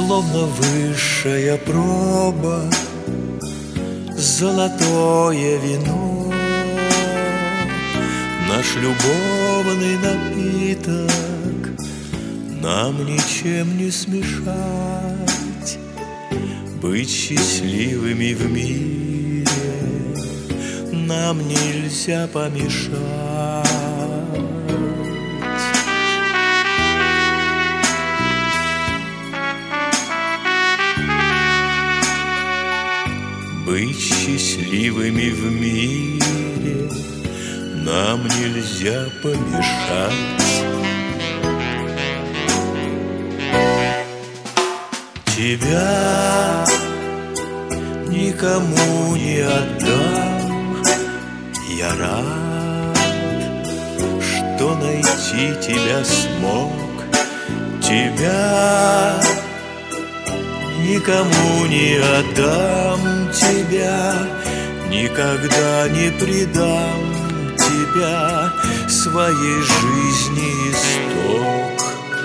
Словно высшая проба, золотое вино, наш любовный напиток нам ничем не смешать. Быть счастливыми в мире нам нельзя помешать. Быть счастливыми в мире нам нельзя помешать. Тебя никому не отдам, я рад, что найти тебя смог. Тебя никому не отдам, тебя никогда не предам, тебя своей жизни исток.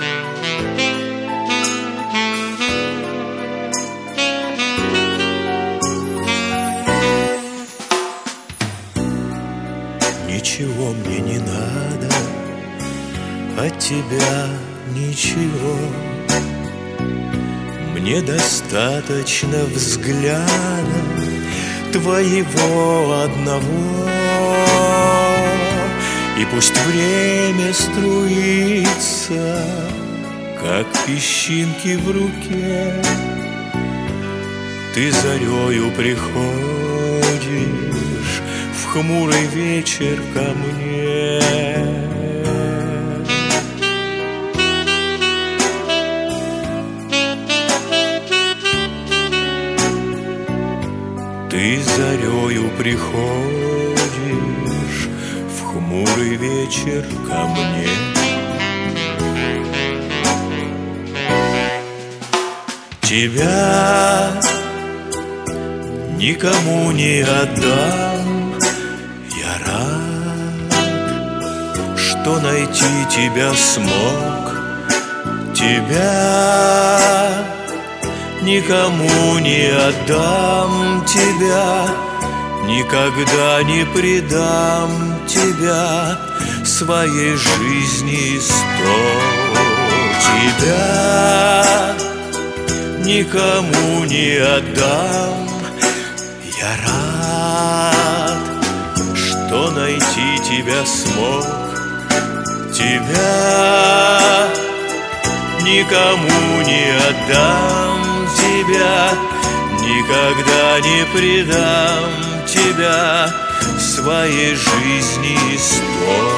Ничего мне не надо, от тебя ничего. Мне достаточно взгляда твоего одного. И пусть время струится, как песчинки в руке, ты зарею приходишь в хмурый вечер ко мне. Ты зарею приходишь в хмурый вечер ко мне. Тебя никому не отдам, я рад, что найти тебя смог. Тебя никому не отдам, тебя никогда не предам, тебя своей жизни исток. Тебя никому не отдам, я рад, что найти тебя смог. Тебя никому не отдам, тебя никогда не предам, тебя своей жизни исток.